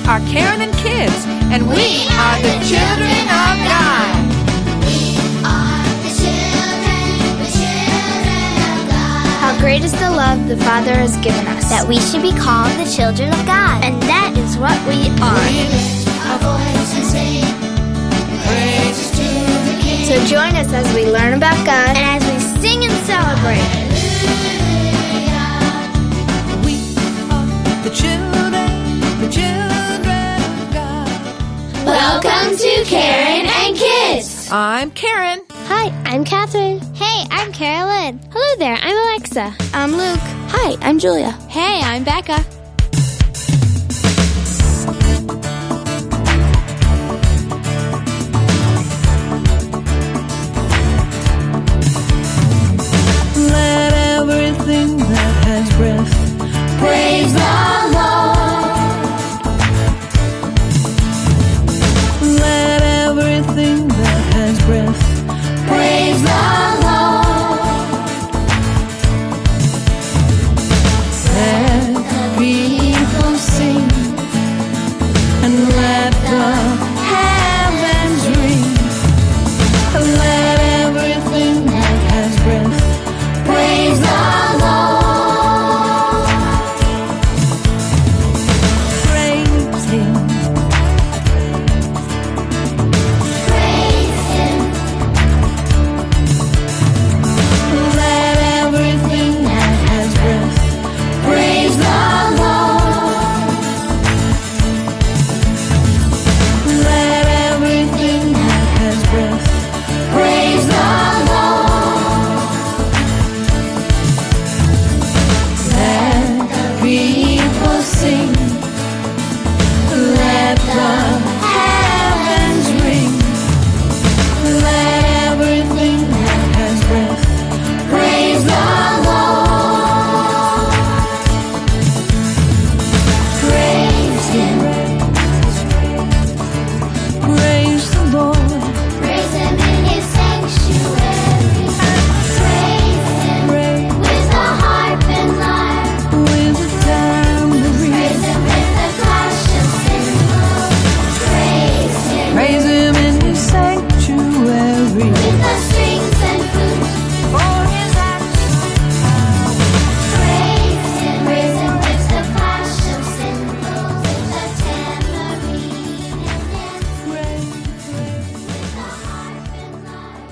are Karen and Kids, and we are the children of God. How great is the love the Father has given us, that we should be called the children of God. and that is what we are. We lift our voice and sing praises to the King. So join us as we learn about God And as we sing and celebrate, We are the children of God. welcome to Karen and Kids. I'm Karen. Hi, I'm Catherine. Hey, I'm Carolyn. Hello there, I'm Alexa. I'm Luke. Hi, I'm Julia. Hey, I'm Becca. Let everything that has breath praise the Lord. Let everything that has breath praise the Lord. Let the people sing and let the heavens ring. Let everything that has breath praise the Lord. Praise Him. Praise Him. Let everything that has breath praise the Lord. Let everything that has breath praise the Lord. Let the people sing. Let the heavens ring. Let everything that has breath praise the Lord. Praise Him. Praise the Lord. Praise Him in His sanctuary. Praise Him Praise with the harp and lyre. with the tambourine. Praise Him with the clash of cymbals. Praise Him Praise Him in His sanctuary. with the strings and flute. For His actions. Praise Him with the clash of cymbals, with the tambourine and dance, with the harp and lyre.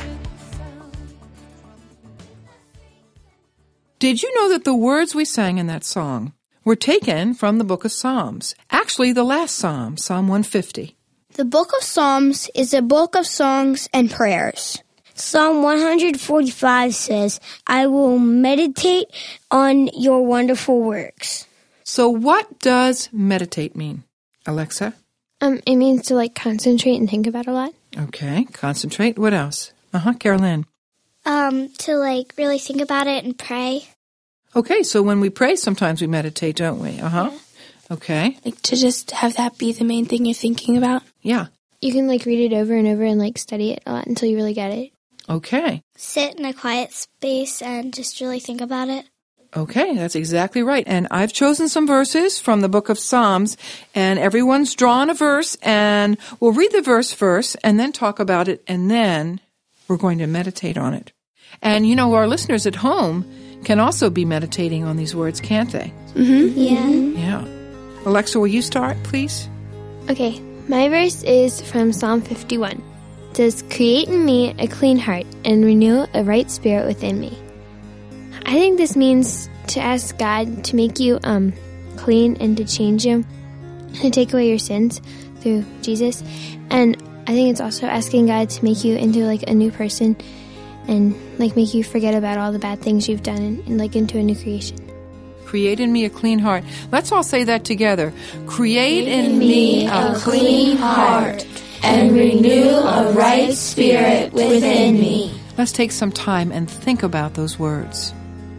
Did you know that the words we sang in that song were taken from the book of Psalms? Actually, the last Psalm, Psalm 150. The book of Psalms is a book of songs and prayers. Psalm 145 says, I will meditate on your wonderful works. So what does meditate mean, Alexa? It means to concentrate and think about a lot. Okay, concentrate. What else? Carolyn. To really think about it and pray. Okay, so when we pray, sometimes we meditate, don't we? Okay, To just have that be the main thing you're thinking about. yeah. You can read it over and over and study it a lot until you really get it. Okay, Sit in a quiet space and just really think about it. okay, that's exactly right. And I've chosen some verses from the book of Psalms, and everyone's drawn a verse, and we'll read the verse first, and then talk about it, and then we're going to meditate on it. And our listeners at home can also be meditating on these words, can't they? Yeah. Yeah. Alexa, will you start, please? Okay, my verse is from Psalm 51. It says, create in me a clean heart and renew a right spirit within me. I think this means to ask God to make you clean and to change you, to take away your sins through Jesus. And I think it's also asking God to make you into a new person and make you forget about all the bad things you've done and into a new creation. Create in me a clean heart. Let's all say that together. Create in me a clean heart And renew a right spirit within me. Let's take some time and think about those words.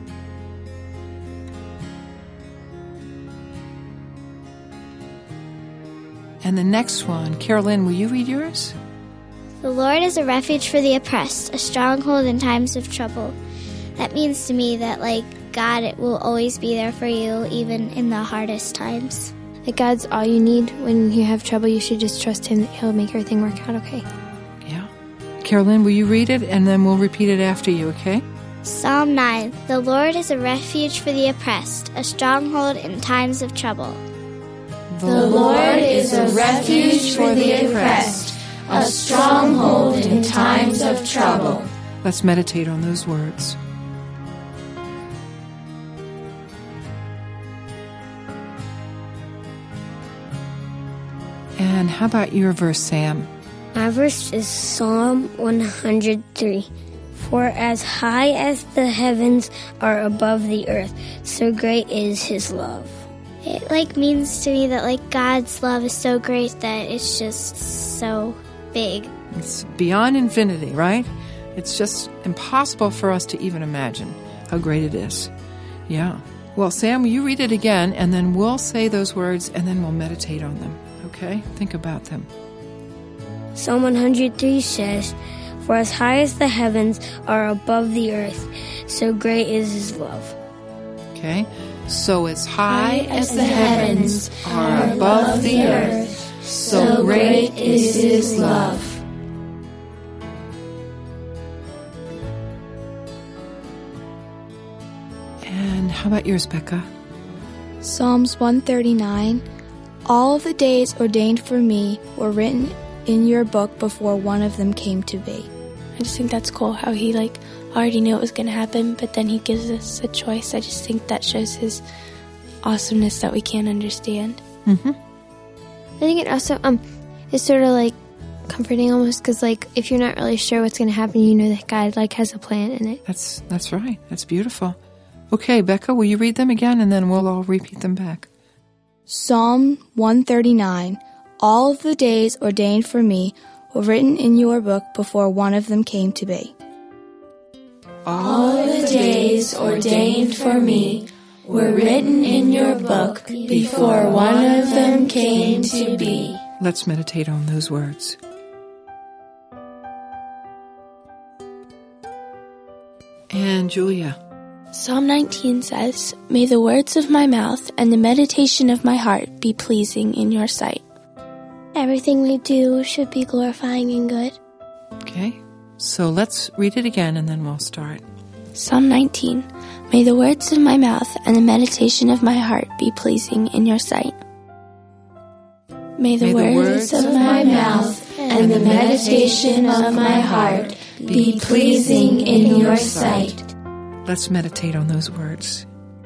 And the next one, Carolyn, will you read yours? The Lord is a refuge for the oppressed, a stronghold in times of trouble. That means to me that, God, it will always be there for you, even in the hardest times. that God's all you need. When you have trouble, you should just trust Him that He'll make everything work out okay. Yeah. Carolyn, will you read it? And then we'll repeat it after you, okay? Psalm 9. The Lord is a refuge for the oppressed, a stronghold in times of trouble. The Lord is a refuge for the oppressed, a stronghold in times of trouble. Let's meditate on those words. And how about your verse, Sam? My verse is Psalm 103. For as high as the heavens are above the earth, so great is His love. It means to me that God's love is so great that it's just so big. It's beyond infinity, right? It's just impossible for us to even imagine how great it is. Yeah. Well, Sam, you read it again, and then we'll say those words, and then we'll meditate on them. Okay? Think about them. Psalm 103 says, For as high as the heavens are above the earth, so great is His love. Okay? So as high As the heavens are above the earth, so great is His love. And how about yours, Becca? Psalms 139. All of the days ordained for me were written in your book before one of them came to be. I just think that's cool how he already knew it was going to happen, but then he gives us a choice. I just think that shows his awesomeness that we can't understand. Mm-hmm. I think it also is sort of comforting almost, because if you're not really sure what's going to happen, you know that God has a plan in it. That's right. That's beautiful. Okay, Becca, will you read them again, and then we'll all repeat them back. Psalm 139. All of the days ordained for me were written in your book before one of them came to be. All of the days ordained for me were written in your book before one of them came to be. Let's meditate on those words. And Julia. Psalm 19 says, May the words of my mouth and the meditation of my heart be pleasing in your sight. Everything we do should be glorifying and good. Okay, so let's read it again, and then we'll start. Psalm 19. May the words of my mouth and the meditation of my heart be pleasing in your sight. May the words of my mouth and the meditation of my heart be pleasing in your sight. Let's meditate on those words.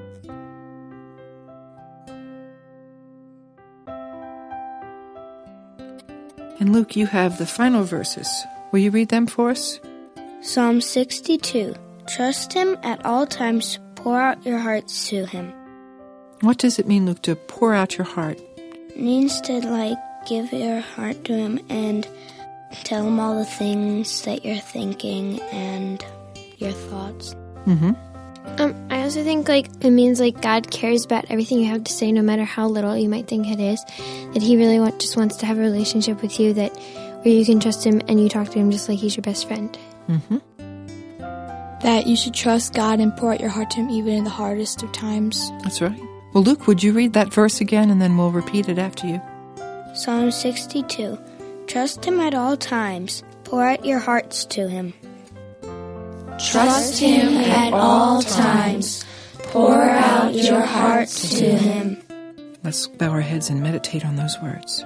And Luke, you have the final verses. Will you read them for us? Psalm 62. Trust Him at all times. Pour out your hearts to Him. What does it mean, Luke, to pour out your heart? It means to give your heart to Him and tell Him all the things that you're thinking and your thoughts. Mm-hmm. I also think it means God cares about everything you have to say, no matter how little you might think it is. That He really just wants to have a relationship with you where you can trust Him and you talk to Him just like He's your best friend. Mm-hmm. That you should trust God and pour out your heart to Him even in the hardest of times. That's right. Well, Luke, would you read that verse again, and then we'll repeat it after you? Psalm 62. Trust Him at all times. Pour out your hearts to Him. Trust Him at all times. Pour out your hearts to Him. Let's bow our heads and meditate on those words.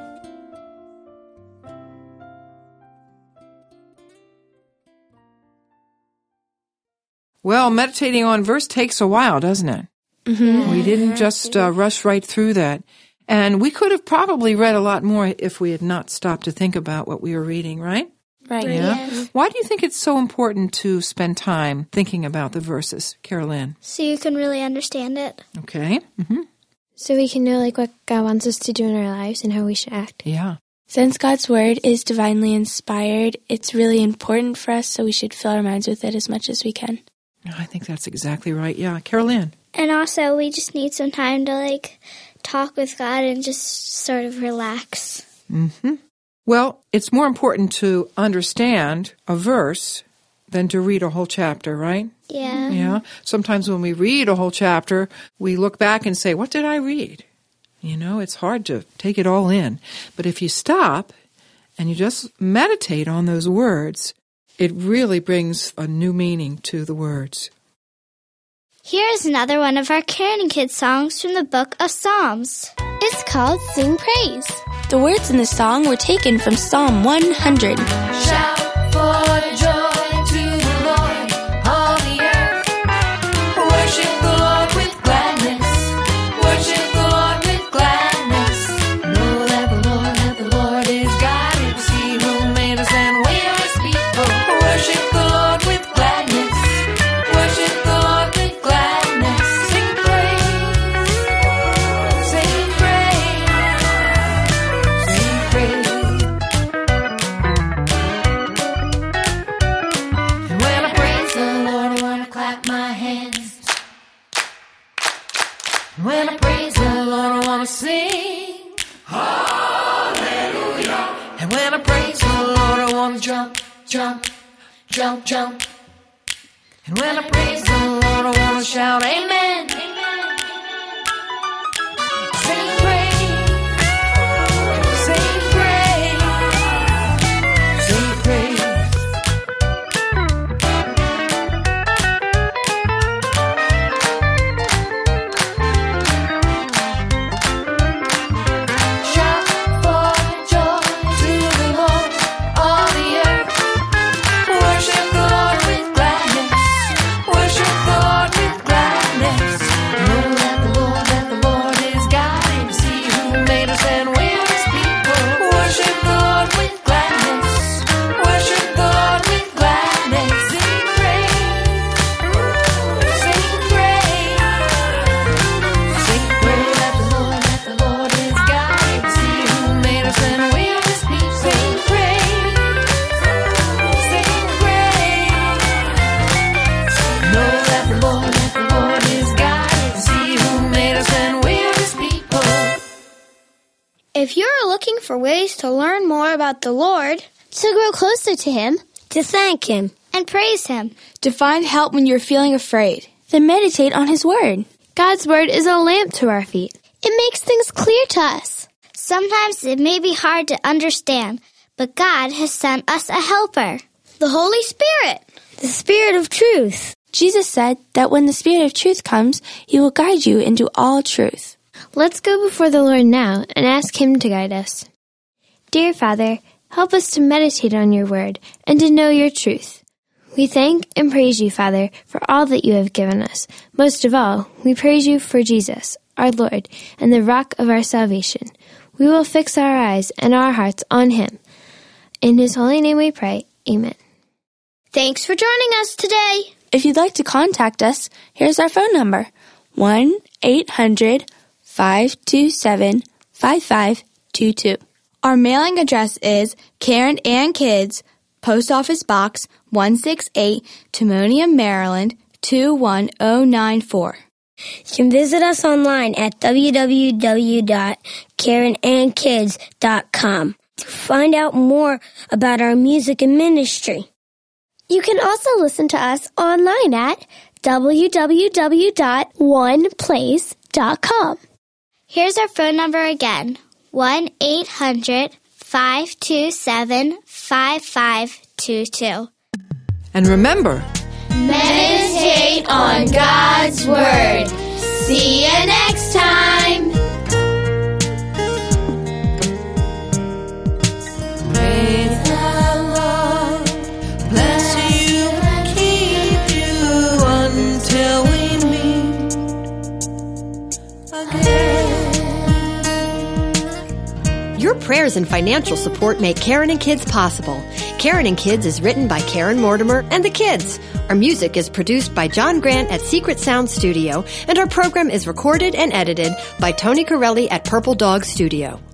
Well, meditating on verse takes a while, doesn't it? Mm-hmm. We didn't just rush right through that. And we could have probably read a lot more if we had not stopped to think about what we were reading, right? Right. Yeah. Yes. Why do you think it's so important to spend time thinking about the verses, Carolyn? So you can really understand it. Okay. Mm-hmm. So we can know what God wants us to do in our lives and how we should act. Yeah. Since God's Word is divinely inspired, it's really important for us, so we should fill our minds with it as much as we can. I think that's exactly right. Yeah. Carolyn? And also, we just need some time to talk with God and just sort of relax. Mm-hmm. Well, it's more important to understand a verse than to read a whole chapter, right? Yeah. Yeah. Sometimes when we read a whole chapter, we look back and say, what did I read? You know, it's hard to take it all in. But if you stop and you just meditate on those words, it really brings a new meaning to the words. Here's another one of our Karen and Kids songs from the book of Psalms. It's called Sing Praise. The words in the song were taken from Psalm 100. Shout for joy to the Lord, all the earth. Worship the Lord with gladness. Worship the Lord with gladness. Know that the Lord is God. It was He who made us and we are His people. Worship the Lord with gladness. Worship the Lord with gladness. Sing praise. Sing praise. Sing praise. And when I praise the Lord, I want to clap my hands. And when I praise the Lord, I want to sing. Hallelujah. And when I praise the Lord, I want to jump, jump, jump, jump. And when I praise the Lord, I want to shout, Amen. Sing praise. Sing praise. Sing praise. Shout for joy to the Lord, all the earth. Worship the Lord with gladness. Worship the Lord with gladness. Know that the Lord is God. It is He who made us and we are His people. Worship the Lord with gladness. Worship the Lord with gladness. Sing praise. Sing praise. Sing praise that the Lord is God. It is He who made us and we are His people. Sing praise. Sing praise. Know that the Lord is God. It is He who made us and we are His people. If you're looking for ways to learn more about the Lord, To grow closer to Him to thank Him, and praise Him. to find help when you're feeling afraid, Then meditate on His Word. God's Word is a lamp to our feet. It makes things clear to us. Sometimes it may be hard to understand, but God has sent us a helper. the Holy Spirit, the Spirit of truth. Jesus said that when the Spirit of truth comes, He will guide you into all truth. Let's go before the Lord now and ask Him to guide us. Dear Father, help us to meditate on your word and to know your truth. We thank and praise you, Father, for all that you have given us. Most of all, we praise you for Jesus, our Lord, and the rock of our salvation. We will fix our eyes and our hearts on Him. In His holy name we pray. Amen. Thanks for joining us today. If you'd like to contact us, here's our phone number, 1-800-527-5522. Our mailing address is Karen and Kids, Post Office Box 168, Timonium, Maryland 21094. You can visit us online at www.karenandkids.com to find out more about our music and ministry. You can also listen to us online at www.oneplace.com. Here's our phone number again, 1-800-527-5522. And remember, Meditate on God's Word. See you next time. Praise the Lord. Bless you and keep you until we meet again. Your prayers and financial support make Karen and Kids possible. Karen and Kids is written by Karen Mortimer and the kids. Our music is produced by John Grant at Secret Sound Studio, and our program is recorded and edited by Tony Corelli at Purple Dog Studio.